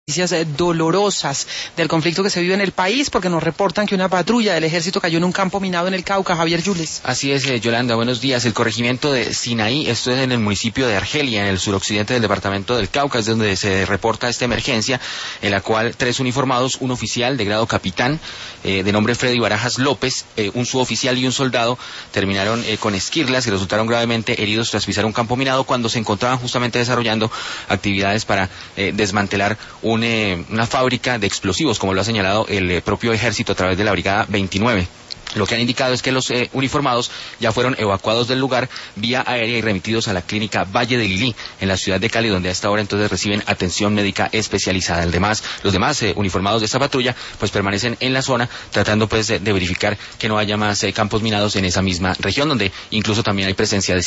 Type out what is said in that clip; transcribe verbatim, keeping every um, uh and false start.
noticias dolorosas del conflicto que se vive en el país, porque nos reportan que una patrulla del ejército cayó en un campo minado en el Cauca. Javier Yules. Así es, eh, Yolanda, buenos días. El corregimiento de Sinaí, esto es en el municipio de Argelia, en el suroccidente del departamento del Cauca, es donde se reporta esta emergencia, en la cual tres uniformados, un oficial de grado capitán, eh, de nombre Freddy Barajas López, eh, un suboficial y un soldado, terminaron eh, con esquirlas y resultaron gravemente heridos tras pisar un campo minado cuando se encontraban justamente desarrollando actividades para eh, desmantelar un Eh, una fábrica de explosivos, como lo ha señalado el eh, propio ejército a través de la brigada veintinueve. Lo que han indicado es que los eh, uniformados ya fueron evacuados del lugar vía aérea y remitidos a la clínica Valle de Lilí, en la ciudad de Cali, donde a esta hora entonces reciben atención médica especializada. El demás, los demás eh, uniformados de esta patrulla pues permanecen en la zona tratando pues de, de verificar que no haya más eh, campos minados en esa misma región, donde incluso también hay presencia de